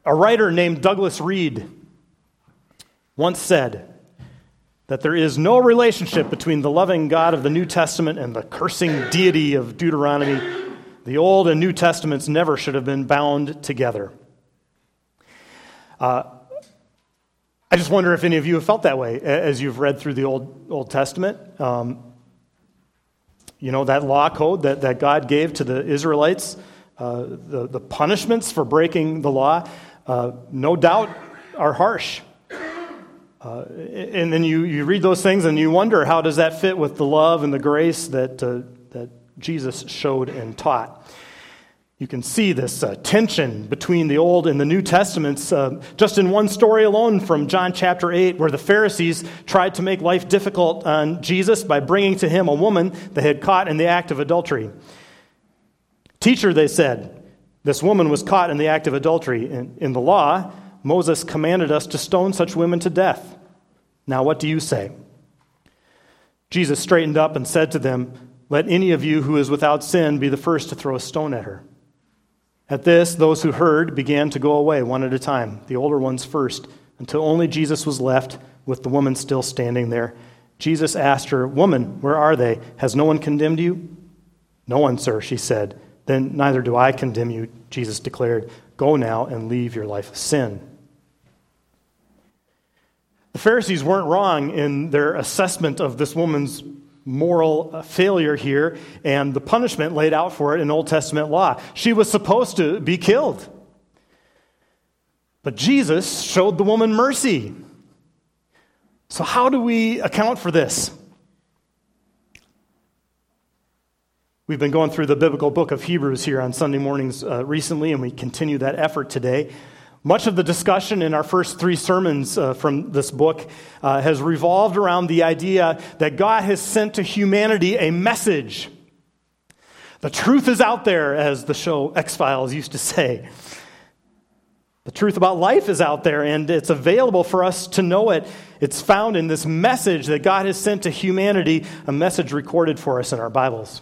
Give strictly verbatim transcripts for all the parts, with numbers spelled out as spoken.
A writer named Douglas Reed once said that there is no relationship between the loving God of the New Testament and the cursing deity of Deuteronomy. The Old and New Testaments never should have been bound together. Uh, I just wonder if any of you have felt that way as you've read through the Old Old Testament. Um, you know, that law code that, that God gave to the Israelites, uh, the, the punishments for breaking the law, uh, no doubt are harsh. Uh, and then you, you read those things and you wonder, how does that fit with the love and the grace that uh, that Jesus showed and taught? You can see this uh, tension between the Old and the New Testaments uh, just in one story alone from John chapter eight, where the Pharisees tried to make life difficult on Jesus by bringing to him a woman they had caught in the act of adultery. "Teacher," they said, "this woman was caught in the act of adultery. In, in the law, Moses commanded us to stone such women to death. Now what do you say?" Jesus straightened up and said to them, "Let any of you who is without sin be the first to throw a stone at her." At this, those who heard began to go away one at a time, the older ones first, until only Jesus was left with the woman still standing there. Jesus asked her, "Woman, where are they? Has no one condemned you?" "No one, sir," she said. "Then neither do I condemn you," Jesus declared. "Go now and leave your life of sin." The Pharisees weren't wrong in their assessment of this woman's moral failure here and the punishment laid out for it in Old Testament law. She was supposed to be killed. But Jesus showed the woman mercy. So how do we account for this? We've been going through the biblical book of Hebrews here on Sunday mornings uh, recently, and we continue that effort today. Much of the discussion in our first three sermons uh, from this book uh, has revolved around the idea that God has sent to humanity a message. The truth is out there, as the show X-Files used to say. The truth about life is out there, and it's available for us to know it. It's found in this message that God has sent to humanity, a message recorded for us in our Bibles.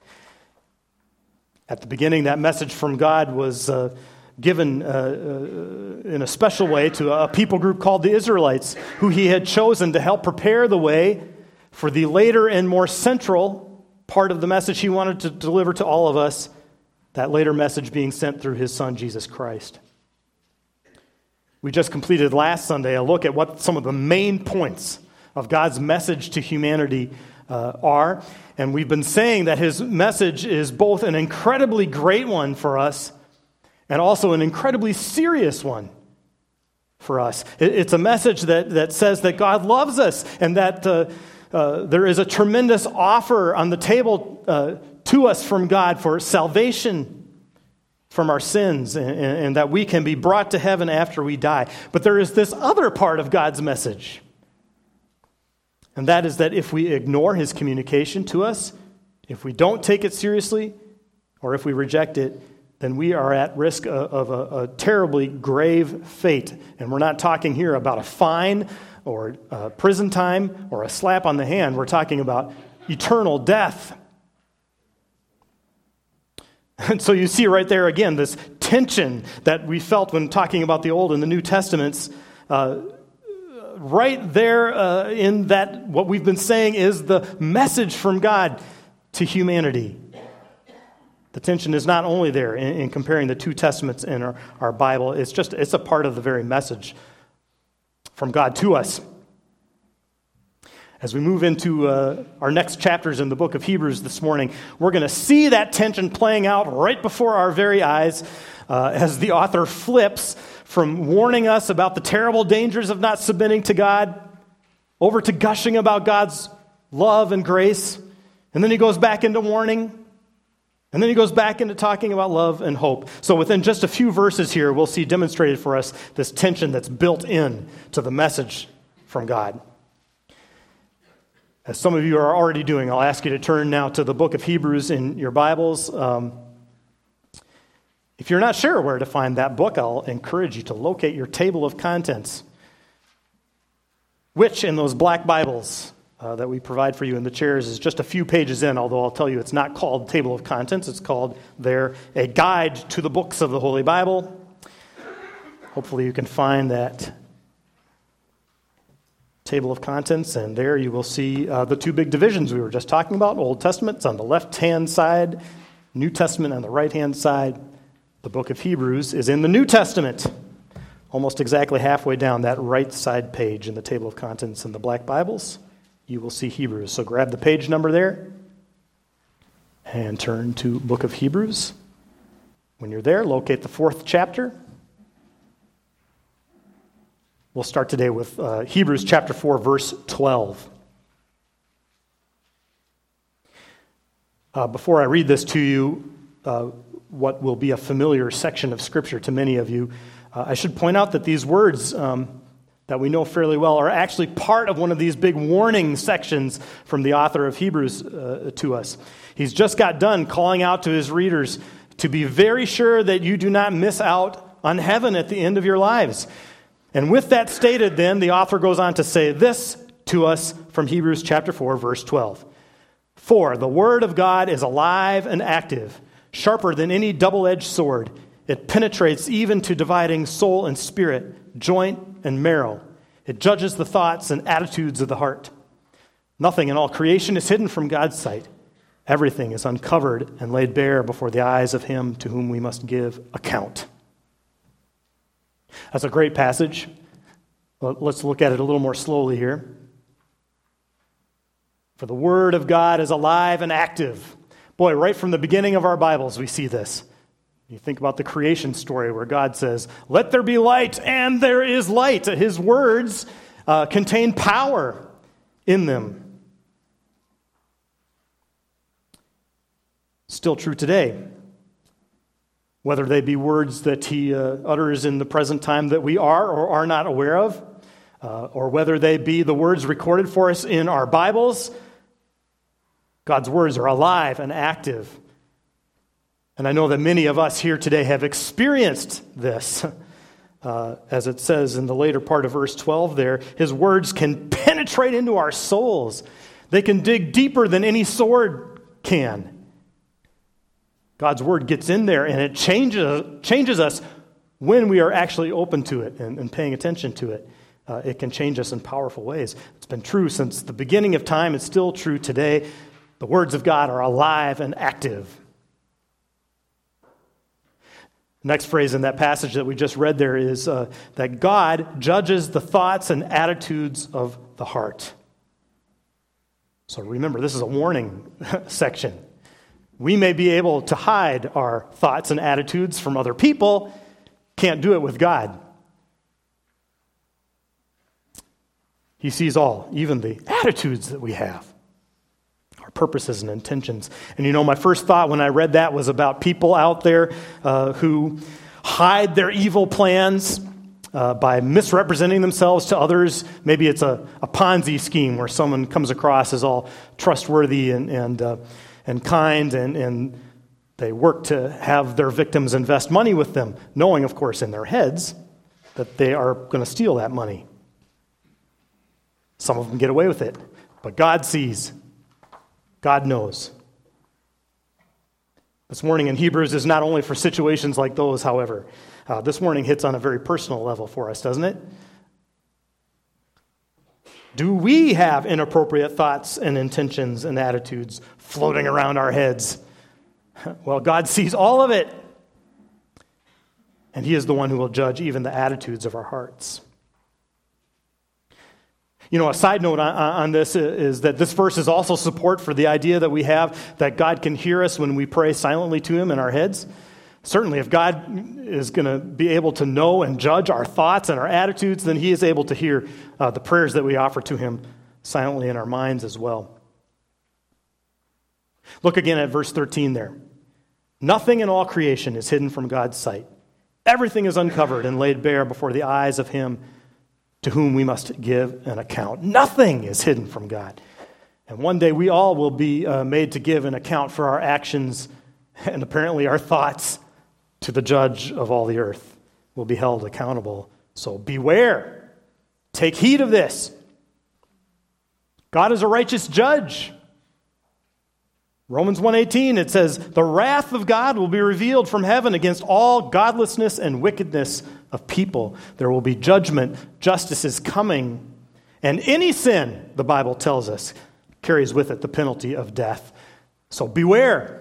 At the beginning, that message from God was Uh, given uh, uh, in a special way to a people group called the Israelites, who he had chosen to help prepare the way for the later and more central part of the message he wanted to deliver to all of us, that later message being sent through his son, Jesus Christ. We just completed last Sunday a look at what some of the main points of God's message to humanity uh, are, and we've been saying that his message is both an incredibly great one for us and also an incredibly serious one for us. It's a message that, that says that God loves us and that uh, uh, there is a tremendous offer on the table uh, to us from God for salvation from our sins and, and that we can be brought to heaven after we die. But there is this other part of God's message, and that is that if we ignore his communication to us, if we don't take it seriously, or if we reject it, then we are at risk of a, a terribly grave fate. And we're not talking here about a fine or a prison time or a slap on the hand. We're talking about eternal death. And so you see right there again this tension that we felt when talking about the Old and the New Testaments. Uh, right there uh, in that, what we've been saying is the message from God to humanity. The tension is not only there in, in comparing the two testaments in our, our Bible. It's just, it's a part of the very message from God to us. As we move into uh, our next chapters in the book of Hebrews this morning, we're going to see that tension playing out right before our very eyes uh, as the author flips from warning us about the terrible dangers of not submitting to God over to gushing about God's love and grace. And then he goes back into warning. And then he goes back into talking about love and hope. So within just a few verses here, we'll see demonstrated for us this tension that's built in to the message from God. As some of you are already doing, I'll ask you to turn now to the book of Hebrews in your Bibles. Um, if you're not sure where to find that book, I'll encourage you to locate your table of contents, which in those black Bibles Uh, that we provide for you in the chairs is just a few pages in, although I'll tell you it's not called Table of Contents. It's called there A Guide to the Books of the Holy Bible. Hopefully you can find that table of contents, and there you will see uh, the two big divisions we were just talking about. Old Testament's on the left-hand side, New Testament on the right-hand side. The book of Hebrews is in the New Testament, almost exactly halfway down that right side page in the table of contents in the black Bibles. You will see Hebrews. So grab the page number there and turn to book of Hebrews. When you're there, locate the fourth chapter. We'll start today with uh, Hebrews chapter four, verse twelve. Uh, before I read this to you, uh, what will be a familiar section of Scripture to many of you, uh, I should point out that these words um, that we know fairly well are actually part of one of these big warning sections from the author of Hebrews uh, to us. He's just got done calling out to his readers to be very sure that you do not miss out on heaven at the end of your lives. And with that stated, then, the author goes on to say this to us from Hebrews chapter four, verse twelve. For the word of God is alive and active, sharper than any double-edged sword. It penetrates even to dividing soul and spirit, joint and marrow. It judges the thoughts and attitudes of the heart. Nothing in all creation is hidden from God's sight. Everything is uncovered and laid bare before the eyes of him to whom we must give account. That's a great passage. Let's look at it a little more slowly here. For the word of God is alive and active. Boy, right from the beginning of our Bibles, we see this. You think about the creation story where God says, let there be light, and there is light. His words uh, contain power in them. Still true today. Whether they be words that he uh, utters in the present time that we are or are not aware of, uh, or whether they be the words recorded for us in our Bibles, God's words are alive and active. And I know that many of us here today have experienced this. Uh, as it says in the later part of verse twelve there, his words can penetrate into our souls. They can dig deeper than any sword can. God's word gets in there and it changes changes us when we are actually open to it and, and paying attention to it. Uh, it can change us in powerful ways. It's been true since the beginning of time. It's still true today. The words of God are alive and active. The next phrase in that passage that we just read there is uh, that God judges the thoughts and attitudes of the heart. So remember, this is a warning section. We may be able to hide our thoughts and attitudes from other people, can't do it with God. He sees all, even the attitudes that we have, our purposes and intentions. And you know, my first thought when I read that was about people out there uh, who hide their evil plans uh, by misrepresenting themselves to others. Maybe it's a, a Ponzi scheme where someone comes across as all trustworthy and and uh, and kind, and, and they work to have their victims invest money with them, knowing, of course, in their heads that they are going to steal that money. Some of them get away with it, but God sees. God knows. This morning in Hebrews is not only for situations like those, however. Uh, this morning hits on a very personal level for us, doesn't it? Do we have inappropriate thoughts and intentions and attitudes floating around our heads? Well, God sees all of it. And he is the one who will judge even the attitudes of our hearts. You know, a side note on, on this is that this verse is also support for the idea that we have that God can hear us when we pray silently to him in our heads. Certainly, if God is going to be able to know and judge our thoughts and our attitudes, then he is able to hear uh, the prayers that we offer to him silently in our minds as well. Look again at verse thirteen there. Nothing in all creation is hidden from God's sight. Everything is uncovered and laid bare before the eyes of him to whom we must give an account. Nothing is hidden from God. And one day we all will be uh, made to give an account for our actions and apparently our thoughts to the judge of all the earth. Will be held accountable. So beware. Take heed of this. God is a righteous judge. Romans one eighteen, it says, the wrath of God will be revealed from heaven against all godlessness and wickedness of people. There will be judgment. Justice is coming. And any sin, the Bible tells us, carries with it the penalty of death. So beware.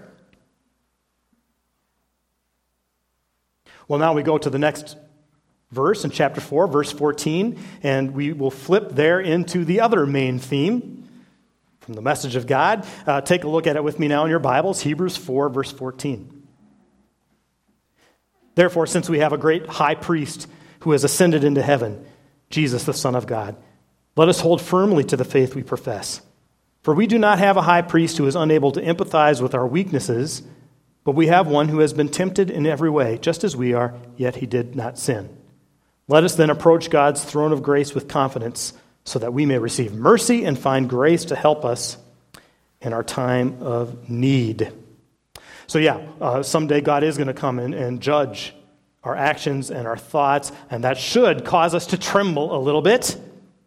Well, now we go to the next verse in chapter four, verse fourteen, and we will flip there into the other main theme from the message of God. Uh, take a look at it with me now in your Bibles, Hebrews four, verse fourteen. Therefore, since we have a great high priest who has ascended into heaven, Jesus, the Son of God, let us hold firmly to the faith we profess. For we do not have a high priest who is unable to empathize with our weaknesses, but we have one who has been tempted in every way, just as we are, yet he did not sin. Let us then approach God's throne of grace with confidence, so that we may receive mercy and find grace to help us in our time of need. So yeah, uh, someday God is going to come in and judge our actions and our thoughts, and that should cause us to tremble a little bit.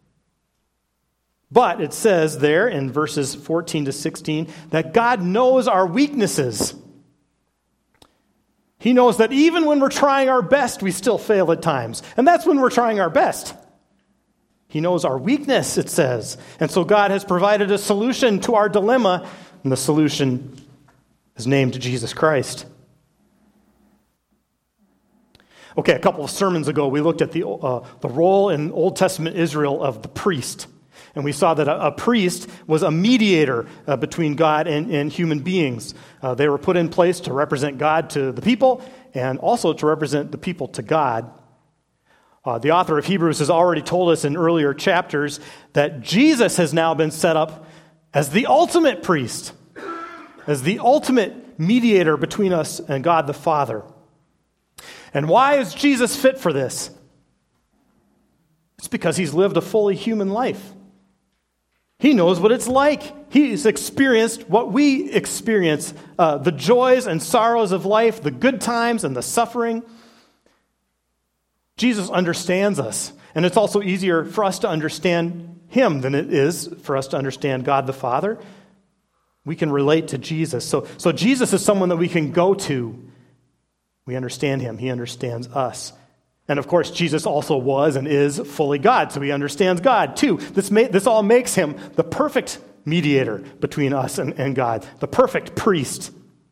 But it says there in verses fourteen to sixteen that God knows our weaknesses. He knows that even when we're trying our best, we still fail at times. And that's when we're trying our best. He knows our weakness, it says. And so God has provided a solution to our dilemma, and the solution is named Jesus Christ. Okay, a couple of sermons ago, we looked at the, uh, the role in Old Testament Israel of the priest. And we saw that a, a priest was a mediator uh, between God and, and human beings. Uh, they were put in place to represent God to the people and also to represent the people to God. Uh, the author of Hebrews has already told us in earlier chapters that Jesus has now been set up as the ultimate priest, as the ultimate mediator between us and God the Father. And why is Jesus fit for this? It's because he's lived a fully human life. He knows what it's like. He's experienced what we experience, uh, the joys and sorrows of life, the good times and the suffering. Jesus understands us, and it's also easier for us to understand him than it is for us to understand God the Father. We can relate to Jesus. So, so Jesus is someone that we can go to. We understand him. He understands us. And of course, Jesus also was and is fully God, so he understands God too. This, may, this all makes him the perfect mediator between us and, and God, the perfect priest.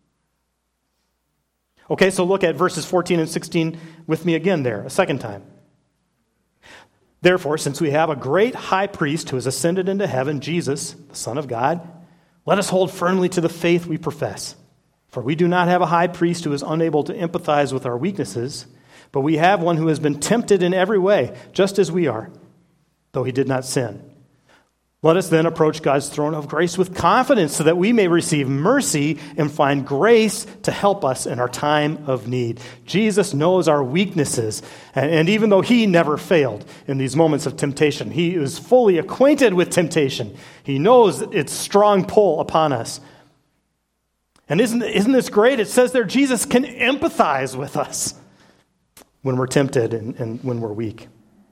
Okay, so look at verses fourteen and sixteen with me again there, a second time. Therefore, since we have a great high priest who has ascended into heaven, Jesus, the Son of God, let us hold firmly to the faith we profess. For we do not have a high priest who is unable to empathize with our weaknesses, but we have one who has been tempted in every way, just as we are, though he did not sin. Let us then approach God's throne of grace with confidence so that we may receive mercy and find grace to help us in our time of need. Jesus knows our weaknesses, and, and even though he never failed in these moments of temptation, he is fully acquainted with temptation. He knows its strong pull upon us. And isn't, isn't this great? It says there Jesus can empathize with us when we're tempted and, and when we're weak.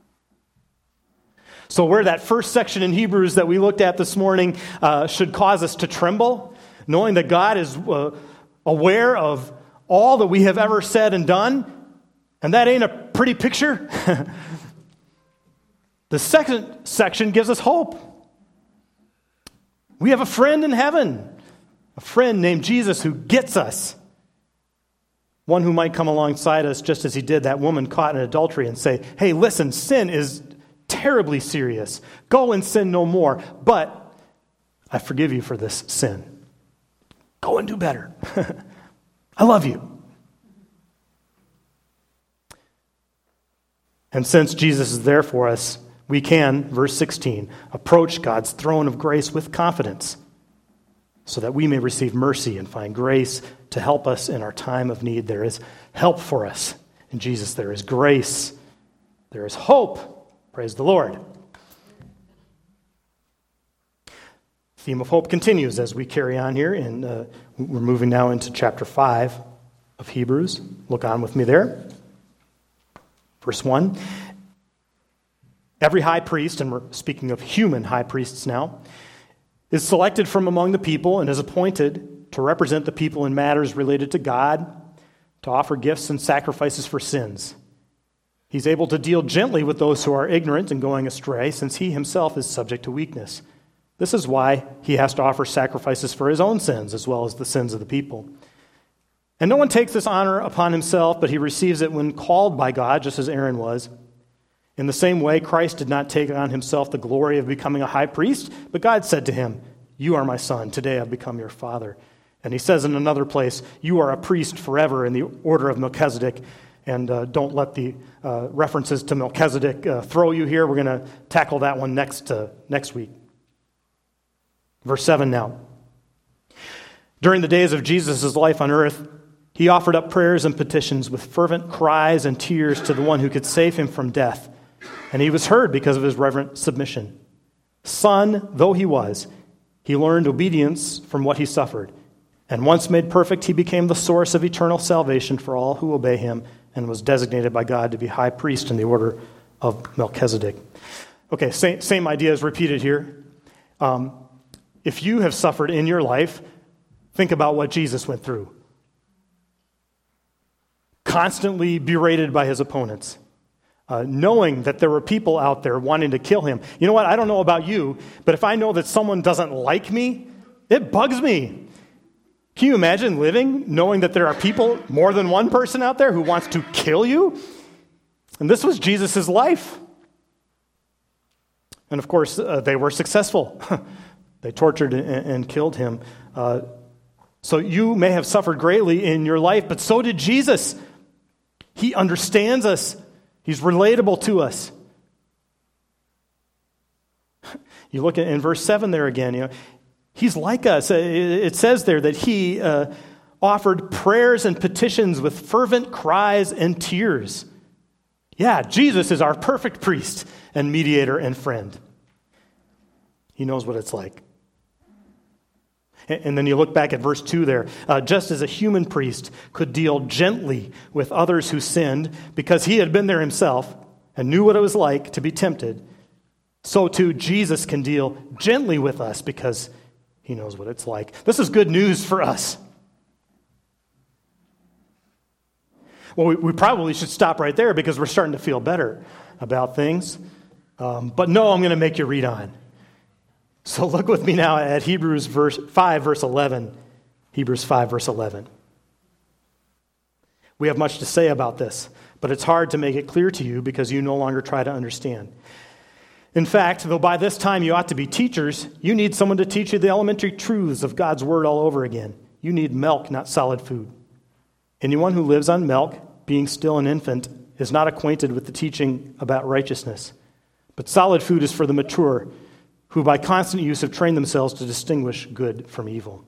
So where that first section in Hebrews that we looked at this morning uh, should cause us to tremble, knowing that God is uh, aware of all that we have ever said and done, and that ain't a pretty picture. The second section gives us hope. We have a friend in heaven, a friend named Jesus who gets us. One who might come alongside us just as he did that woman caught in adultery and say, hey, listen, sin is terribly serious. Go and sin no more. But I forgive you for this sin. Go and do better. I love you. And since Jesus is there for us, we can, verse sixteen, approach God's throne of grace with confidence, so that we may receive mercy and find grace to help us in our time of need. There is help for us in Jesus. There is grace. There is hope. Praise the Lord. The theme of hope continues as we carry on here. And uh, we're moving now into chapter five of Hebrews. Look on with me there. Verse one. Every high priest, and we're speaking of human high priests now, is selected from among the people and is appointed to represent the people in matters related to God, to offer gifts and sacrifices for sins. He's able to deal gently with those who are ignorant and going astray, since he himself is subject to weakness. This is why he has to offer sacrifices for his own sins as well as the sins of the people. And no one takes this honor upon himself, but he receives it when called by God, just as Aaron was. In the same way, Christ did not take on himself the glory of becoming a high priest, but God said to him, "You are my son, today I've become your father." And he says in another place, "You are a priest forever in the order of Melchizedek." And uh, don't let the uh, references to Melchizedek uh, throw you here. We're going to tackle that one next, uh, next week. Verse seven now. During the days of Jesus' life on earth, he offered up prayers and petitions with fervent cries and tears to the one who could save him from death. And he was heard because of his reverent submission. Son though he was, he learned obedience from what he suffered. And once made perfect, he became the source of eternal salvation for all who obey him, and was designated by God to be high priest in the order of Melchizedek. Okay, same, same idea is repeated here. Um, if you have suffered in your life, think about what Jesus went through. Constantly berated by his opponents. Uh, knowing that there were people out there wanting to kill him. You know what? I don't know about you, but if I know that someone doesn't like me, it bugs me. Can you imagine living knowing that there are people, more than one person out there who wants to kill you? And this was Jesus' life. And of course, uh, they were successful. They tortured and, and killed him. Uh, so you may have suffered greatly in your life, but so did Jesus. He understands us. He's relatable to us. You look at in verse seven there again, you know, he's like us. It says there that he uh, offered prayers and petitions with fervent cries and tears. Yeah, Jesus is our perfect priest and mediator and friend. He knows what it's like. And then you look back at verse two there. Uh, just as a human priest could deal gently with others who sinned because he had been there himself and knew what it was like to be tempted, so too Jesus can deal gently with us because he knows what it's like. This is good news for us. Well, we, we probably should stop right there because we're starting to feel better about things. Um, but no, I'm going to make you read on. So look with me now at Hebrews verse five, verse eleven. Hebrews five, verse eleven. We have much to say about this, but it's hard to make it clear to you because you no longer try to understand. In fact, though by this time you ought to be teachers, you need someone to teach you the elementary truths of God's word all over again. You need milk, not solid food. Anyone who lives on milk, being still an infant, is not acquainted with the teaching about righteousness. But solid food is for the mature, who by constant use have trained themselves to distinguish good from evil.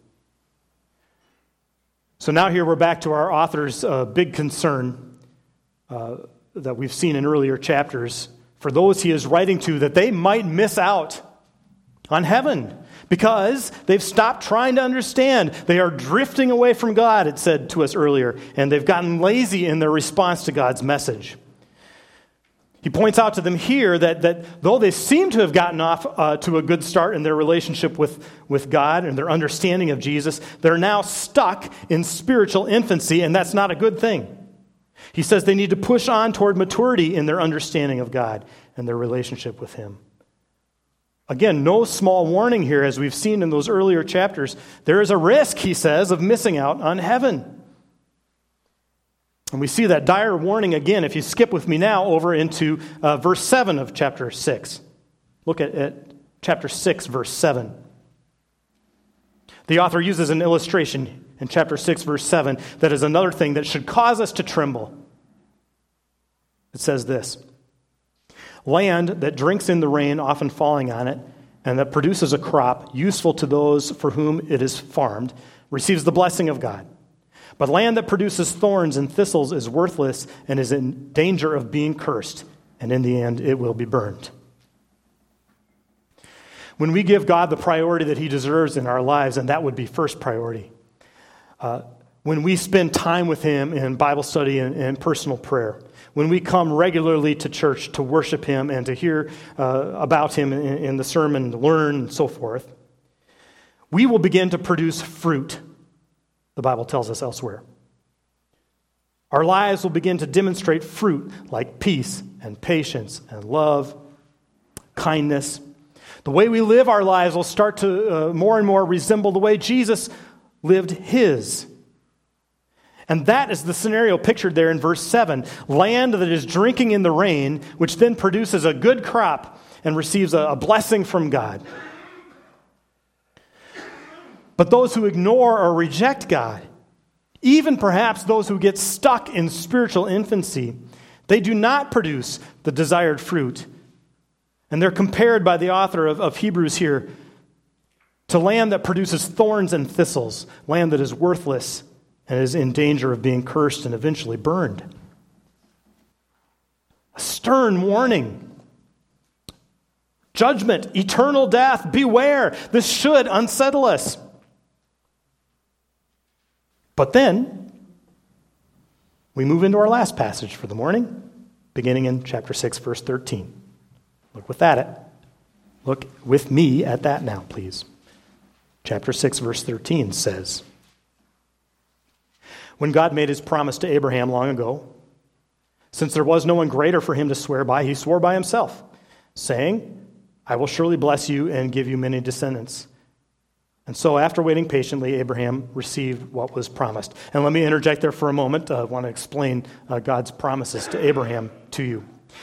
So now here we're back to our author's uh, big concern uh, that we've seen in earlier chapters for those he is writing to, that they might miss out on heaven because they've stopped trying to understand. They are drifting away from God, it said to us earlier, and they've gotten lazy in their response to God's message. He points out to them here that, that though they seem to have gotten off uh, to a good start in their relationship with, with God and their understanding of Jesus, they're now stuck in spiritual infancy, and that's not a good thing. He says they need to push on toward maturity in their understanding of God and their relationship with him. Again, no small warning here, as we've seen in those earlier chapters. There is a risk, he says, of missing out on heaven. And we see that dire warning again if you skip with me now over into uh, verse seven of chapter six. Look at, at chapter six, verse seven. The author uses an illustration in chapter six, verse seven, that is another thing that should cause us to tremble. It says this: land that drinks in the rain often falling on it, and that produces a crop useful to those for whom it is farmed, receives the blessing of God. But land that produces thorns and thistles is worthless and is in danger of being cursed, and in the end it will be burned. When we give God the priority that he deserves in our lives, and that would be first priority, uh, when we spend time with him in Bible study and, and personal prayer, when we come regularly to church to worship him and to hear uh, about him in, in the sermon, to learn and so forth, we will begin to produce fruit, the Bible tells us elsewhere. Our lives will begin to demonstrate fruit like peace and patience and love, kindness. The way we live our lives will start to uh, more and more resemble the way Jesus lived his. And that is the scenario pictured there in verse seven. Land that is drinking in the rain, which then produces a good crop and receives a, a blessing from God. But those who ignore or reject God, even perhaps those who get stuck in spiritual infancy, they do not produce the desired fruit. And they're compared by the author of, of Hebrews here to land that produces thorns and thistles, land that is worthless and is in danger of being cursed and eventually burned. A stern warning. Judgment, eternal death, beware. This should unsettle us. But then, we move into our last passage for the morning, beginning in chapter six, verse thirteen. Look with that at, look with me at that now, please. Chapter six, verse thirteen says, when God made his promise to Abraham long ago, since there was no one greater for him to swear by, he swore by himself, saying, I will surely bless you and give you many descendants. And so after waiting patiently, Abraham received what was promised. And let me interject there for a moment. I want to explain uh, God's promises to Abraham to you.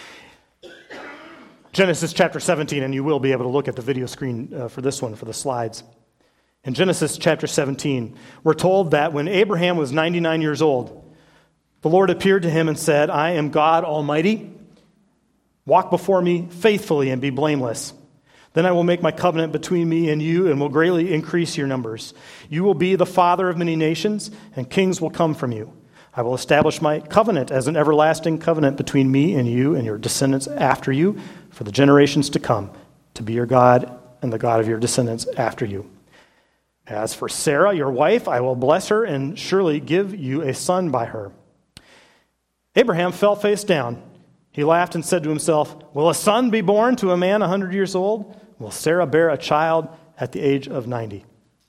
Genesis chapter seventeen, and you will be able to look at the video screen uh, for this one, for the slides. In Genesis chapter seventeen, we're told that when Abraham was ninety-nine years old, the Lord appeared to him and said, I am God Almighty. Walk before me faithfully and be blameless. Then I will make my covenant between me and you and will greatly increase your numbers. You will be the father of many nations, and kings will come from you. I will establish my covenant as an everlasting covenant between me and you and your descendants after you for the generations to come, to be your God and the God of your descendants after you. As for Sarah, your wife, I will bless her and surely give you a son by her. Abraham fell face down. He laughed and said to himself, will a son be born to a man a hundred years old? Will Sarah bear a child at the age of ninety?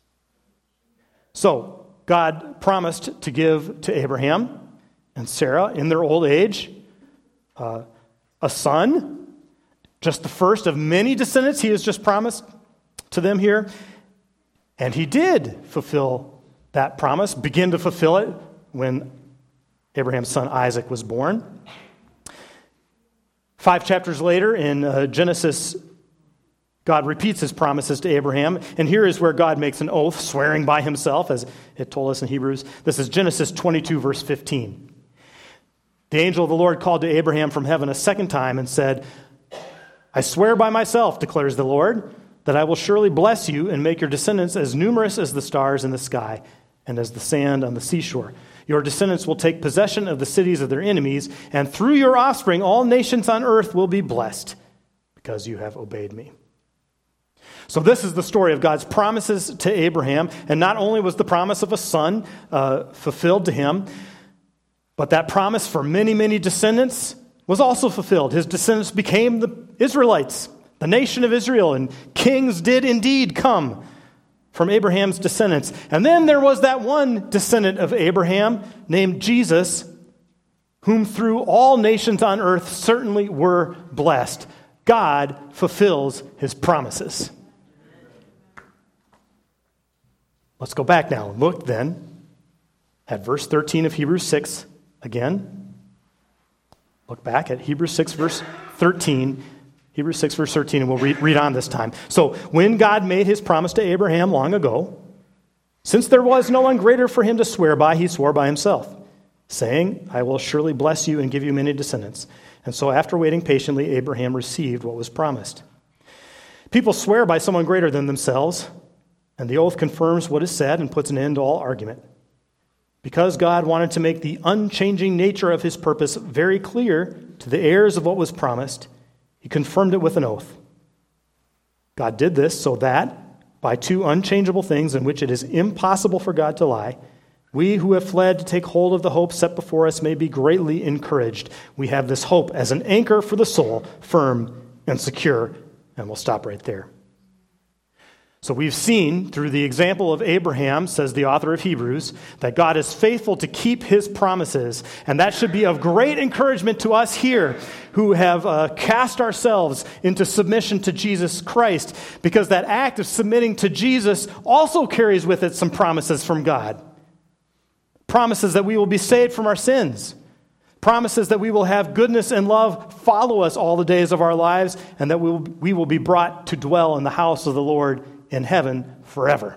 So, God promised to give to Abraham and Sarah in their old age uh, a son, just the first of many descendants he has just promised to them here. And he did fulfill that promise, begin to fulfill it when Abraham's son Isaac was born. Five chapters later in uh, Genesis, God repeats his promises to Abraham, and here is where God makes an oath, swearing by himself, as it told us in Hebrews. This is Genesis twenty-two, verse fifteen. The angel of the Lord called to Abraham from heaven a second time and said, I swear by myself, declares the Lord, that I will surely bless you and make your descendants as numerous as the stars in the sky and as the sand on the seashore. Your descendants will take possession of the cities of their enemies, and through your offspring all nations on earth will be blessed because you have obeyed me. So this is the story of God's promises to Abraham, and not only was the promise of a son uh, fulfilled to him, but that promise for many, many descendants was also fulfilled. His descendants became the Israelites, the nation of Israel, and kings did indeed come from Abraham's descendants. And then there was that one descendant of Abraham named Jesus, whom through all nations on earth certainly were blessed. God fulfills his promises. Let's go back now and look then at verse thirteen of Hebrews six again. Look back at Hebrews six, verse thirteen. Hebrews six, verse thirteen, and we'll read, read on this time. So, when God made his promise to Abraham long ago, since there was no one greater for him to swear by, he swore by himself, saying, I will surely bless you and give you many descendants. And so, after waiting patiently, Abraham received what was promised. People swear by someone greater than themselves, and the oath confirms what is said and puts an end to all argument. Because God wanted to make the unchanging nature of his purpose very clear to the heirs of what was promised, he confirmed it with an oath. God did this so that, by two unchangeable things in which it is impossible for God to lie, we who have fled to take hold of the hope set before us may be greatly encouraged. We have this hope as an anchor for the soul, firm and secure. And we'll stop right there. So we've seen through the example of Abraham, says the author of Hebrews, that God is faithful to keep his promises. And that should be of great encouragement to us here who have uh, cast ourselves into submission to Jesus Christ, because that act of submitting to Jesus also carries with it some promises from God. Promises that we will be saved from our sins. Promises that we will have goodness and love follow us all the days of our lives, and that we will, we will be brought to dwell in the house of the Lord in heaven forever.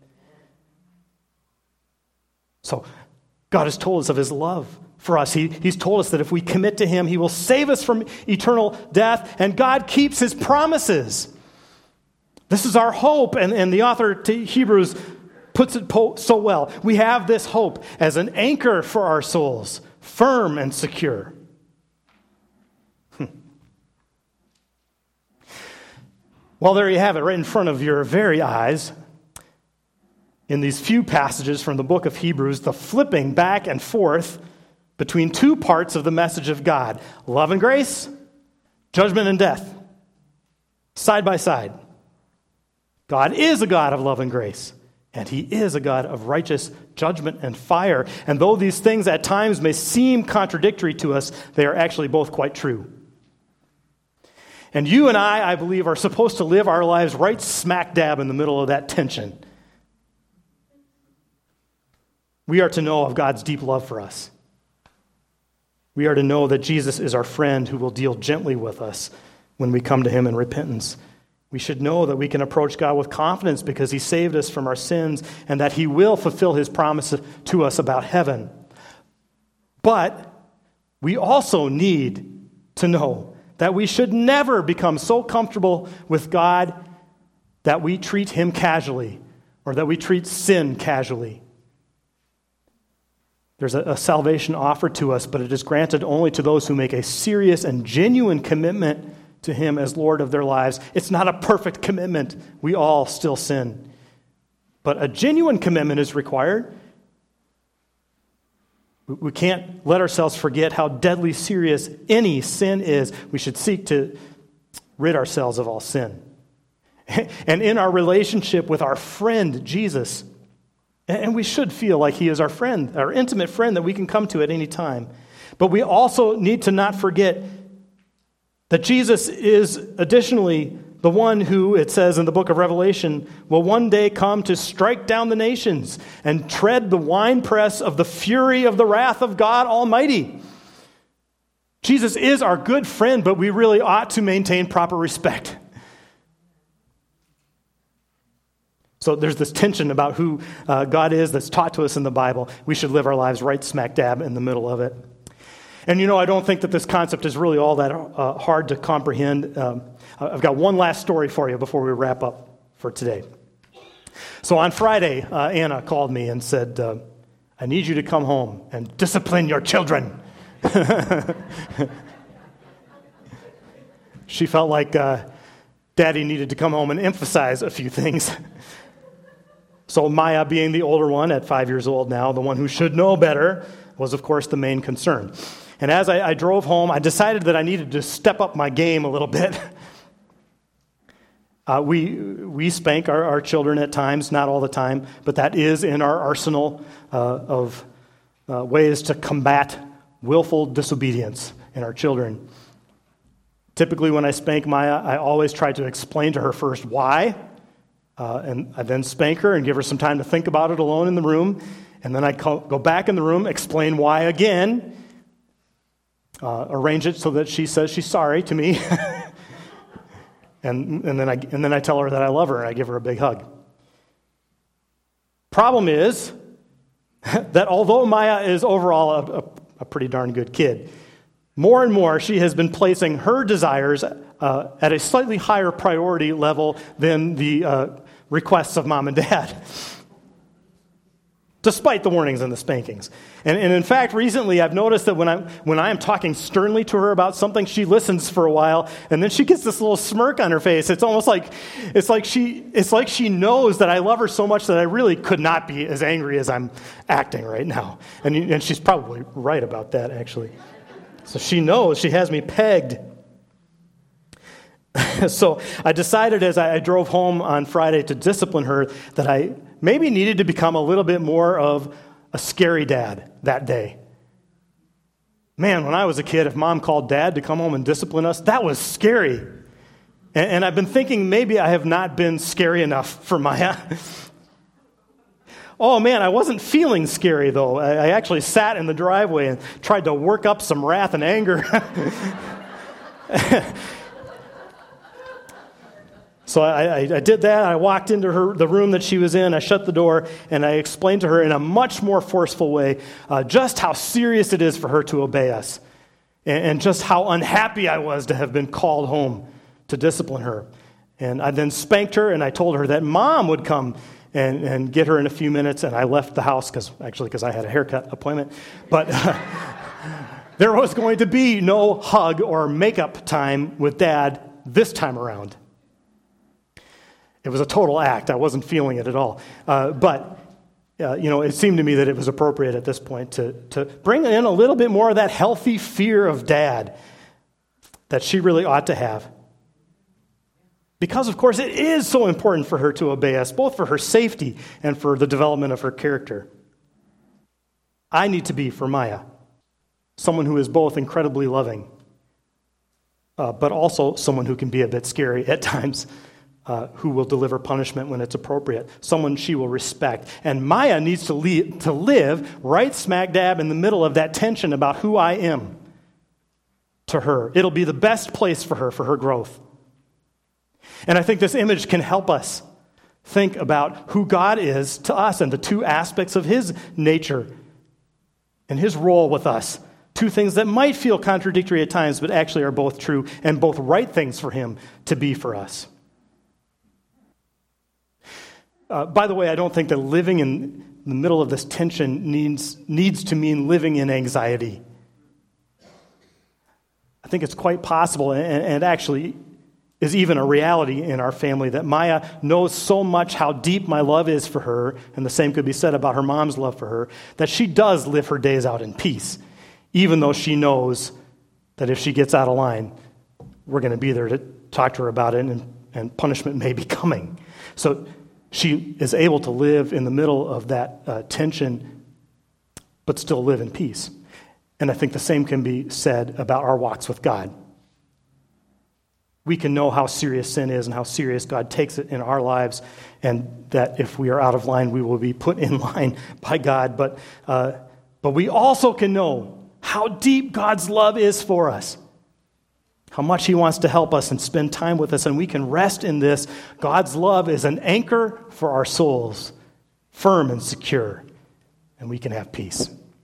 So God has told us of his love for us. He, he's told us that if we commit to him, he will save us from eternal death, and God keeps his promises. This is our hope, and, and the author to Hebrews puts it po- so well. We have this hope as an anchor for our souls, firm and secure. Well, there you have it, right in front of your very eyes. In these few passages from the book of Hebrews, the flipping back and forth between two parts of the message of God: love and grace, judgment and death, side by side. God is a God of love and grace, and he is a God of righteous judgment and fire. And though these things at times may seem contradictory to us, they are actually both quite true. And you and I, I believe, are supposed to live our lives right smack dab in the middle of that tension. We are to know of God's deep love for us. We are to know that Jesus is our friend who will deal gently with us when we come to him in repentance. We should know that we can approach God with confidence because he saved us from our sins, and that he will fulfill his promise to us about heaven. But we also need to know that we should never become so comfortable with God that we treat him casually, or that we treat sin casually. There's a, a salvation offered to us, but it is granted only to those who make a serious and genuine commitment to him as Lord of their lives. It's not a perfect commitment. We all still sin. But a genuine commitment is required. We can't let ourselves forget how deadly serious any sin is. We should seek to rid ourselves of all sin. And in our relationship with our friend, Jesus, and we should feel like he is our friend, our intimate friend that we can come to at any time. But we also need to not forget that Jesus is additionally the one who, it says in the book of Revelation, will one day come to strike down the nations and tread the winepress of the fury of the wrath of God Almighty. Jesus is our good friend, but we really ought to maintain proper respect. So there's this tension about who uh, God is that's taught to us in the Bible. We should live our lives right smack dab in the middle of it. And you know, I don't think that this concept is really all that uh, hard to comprehend. Um, I've got one last story for you before we wrap up for today. So on Friday, uh, Anna called me and said, uh, I need you to come home and discipline your children. She felt like uh, Daddy needed to come home and emphasize a few things. So Maya, being the older one at five years old now, the one who should know better, was of course the main concern. And as I, I drove home, I decided that I needed to step up my game a little bit. Uh, we we spank our, our children at times, not all the time, but that is in our arsenal uh, of uh, ways to combat willful disobedience in our children. Typically when I spank Maya, I always try to explain to her first why, uh, and I then spank her and give her some time to think about it alone in the room, and then I go back in the room, explain why again, uh, arrange it so that she says she's sorry to me, and and then I and then I tell her that I love her and I give her a big hug. Problem is that although Maya is overall a, a, a pretty darn good kid, more and more she has been placing her desires uh, at a slightly higher priority level than the uh, requests of mom and dad. Despite the warnings and the spankings. And, and in fact, recently I've noticed that when I'm when I am talking sternly to her about something, she listens for a while, and then she gets this little smirk on her face. It's almost like it's like she it's like she knows that I love her so much that I really could not be as angry as I'm acting right now. And, and she's probably right about that, actually. So she knows, she has me pegged. So I decided as I drove home on Friday to discipline her that I maybe needed to become a little bit more of a scary dad that day. Man, when I was a kid, if mom called dad to come home and discipline us, that was scary. And, and I've been thinking maybe I have not been scary enough for Maya. Oh man, I wasn't feeling scary though. I, I actually sat in the driveway and tried to work up some wrath and anger. So I, I, I did that. I walked into her the room that she was in. I shut the door, and I explained to her in a much more forceful way uh, just how serious it is for her to obey us, and, and just how unhappy I was to have been called home to discipline her. And I then spanked her, and I told her that Mom would come and, and get her in a few minutes, and I left the house, because actually because I had a haircut appointment. But uh, there was going to be no hug or makeup time with Dad this time around. It was a total act. I wasn't feeling it at all. Uh, but, uh, you know, it seemed to me that it was appropriate at this point to, to bring in a little bit more of that healthy fear of Dad that she really ought to have. Because, of course, it is so important for her to obey us, both for her safety and for the development of her character. I need to be, for Maya, someone who is both incredibly loving, uh, but also someone who can be a bit scary at times. Uh, who will deliver punishment when it's appropriate, someone she will respect. And Maya needs to, le- to live right smack dab in the middle of that tension about who I am to her. It'll be the best place for her, for her growth. And I think this image can help us think about who God is to us and the two aspects of his nature and his role with us. Two things that might feel contradictory at times, but actually are both true and both right things for him to be for us. Uh, by the way, I don't think that living in the middle of this tension needs, needs to mean living in anxiety. I think it's quite possible, and, and actually is even a reality in our family, that Maya knows so much how deep my love is for her, and the same could be said about her mom's love for her, that she does live her days out in peace, even though she knows that if she gets out of line, we're going to be there to talk to her about it, and, and punishment may be coming. So she is able to live in the middle of that uh, tension, but still live in peace. And I think the same can be said about our walks with God. We can know how serious sin is and how serious God takes it in our lives, and that if we are out of line, we will be put in line by God. But, uh, but we also can know how deep God's love is for us, how much he wants to help us and spend time with us, and we can rest in this. God's love is an anchor for our souls, firm and secure, and we can have peace.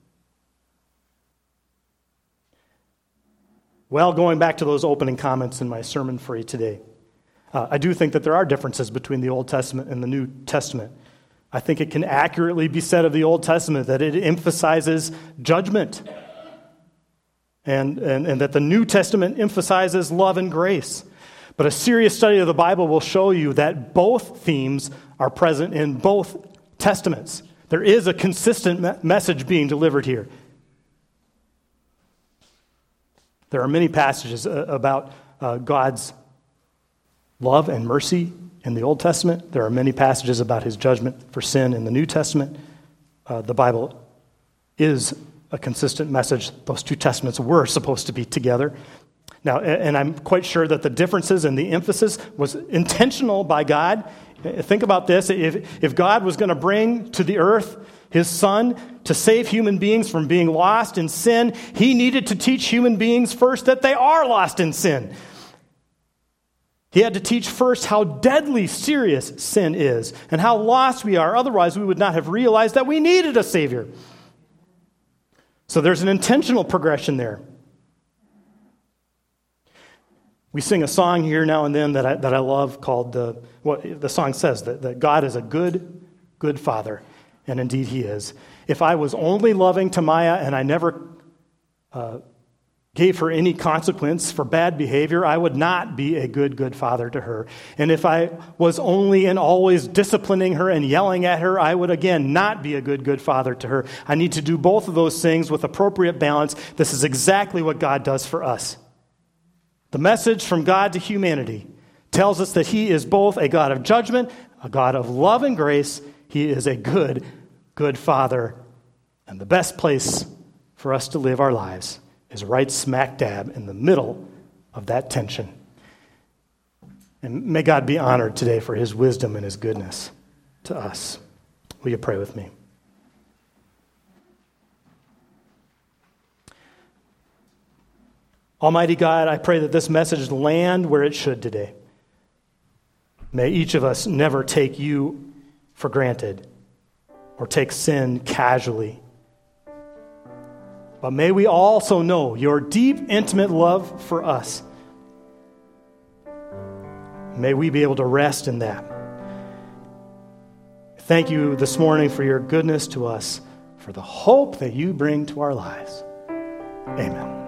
Well, going back to those opening comments in my sermon for you today, uh, I do think that there are differences between the Old Testament and the New Testament. I think it can accurately be said of the Old Testament that it emphasizes judgment, And, and, and that the New Testament emphasizes love and grace. But a serious study of the Bible will show you that both themes are present in both testaments. There is a consistent me- message being delivered here. There are many passages uh, about uh, God's love and mercy in the Old Testament. There are many passages about his judgment for sin in the New Testament. Uh, the Bible is a consistent message. Those two testaments were supposed to be together. Now, and I'm quite sure that the differences and the emphasis was intentional by God. Think about this. If, if God was going to bring to the earth his Son to save human beings from being lost in sin, he needed to teach human beings first that they are lost in sin. He had to teach first how deadly serious sin is and how lost we are. Otherwise, we would not have realized that we needed a Savior. So there's an intentional progression there. We sing a song here now and then that I, that I love called, the, what the song says, that, that God is a good, good Father. And indeed he is. If I was only loving to Maya and I never uh, gave her any consequence for bad behavior, I would not be a good, good father to her. And if I was only and always disciplining her and yelling at her, I would again not be a good, good father to her. I need to do both of those things with appropriate balance. This is exactly what God does for us. The message from God to humanity tells us that he is both a God of judgment, a God of love and grace. He is a good, good Father. And the best place for us to live our lives is right smack dab in the middle of that tension. And may God be honored today for his wisdom and his goodness to us. Will you pray with me? Almighty God, I pray that this message land where it should today. May each of us never take you for granted or take sin casually. But may we also know your deep, intimate love for us. May we be able to rest in that. Thank you this morning for your goodness to us, for the hope that you bring to our lives. Amen.